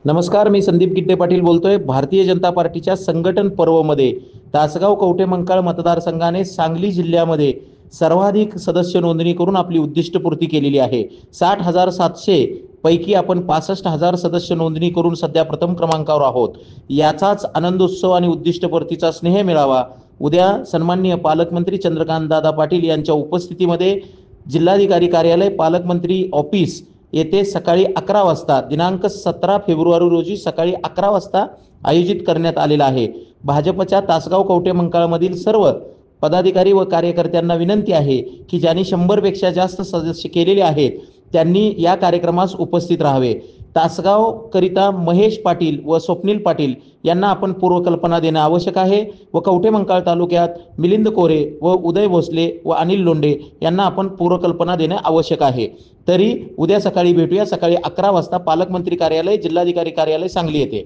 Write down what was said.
नमस्कार, मी संदीप गिड्डे पाटील बोलतोय. भारतीय जनता पार्टीच्या संघटन पर्वमध्ये तासगाव कवठेमंकाळ मतदारसंघाने सांगली जिल्ह्यामध्ये सर्वाधिक सदस्य नोंदणी करून आपली उद्दिष्टपूर्ती केलेली आहे. 60,700 पैकी आपण 65,000 सदस्य नोंदणी करून सध्या प्रथम क्रमांकावर आहोत. याचाच आनंदोत्सव आणि उद्दिष्टपूर्तीचा स्नेह मिळावा उद्या सन्माननीय पालकमंत्री चंद्रकांत दादा पाटील यांच्या उपस्थितीमध्ये जिल्हाधिकारी कार्यालय, पालकमंत्री ऑफिस येथे सकाळी 11 वाजता दिनांक 17 फेब्रुवारी रोजी सकाळी 11 वाजता आयोजित करण्यात आलेला आहे. भाजपच्या तासगाव कवठेमंकाळमधील सर्व पदाधिकारी व कार्यकर्त्यांना विनंती आहे की ज्यांनी 100 पेक्षा जास्त सदस्य केलेले आहेत त्यांनी या कार्यक्रमास उपस्थित राहावे. तासगाव करिता महेश पाटील व स्वप्नील पाटील यांना आपण पूर्वकल्पना देणे आवश्यक आहे व कवठेमंकाळ तालुक्यात मिलिंद कोरे व उदय भोसले व अनिल लोंढे यांना आपण पूर्वकल्पना देणे आवश्यक आहे. तरी उद्या सकाळी भेटूया, सकाळी 11 वाजता पालकमंत्री कार्यालय, जिल्हाधिकारी कार्यालय सांगली येथे.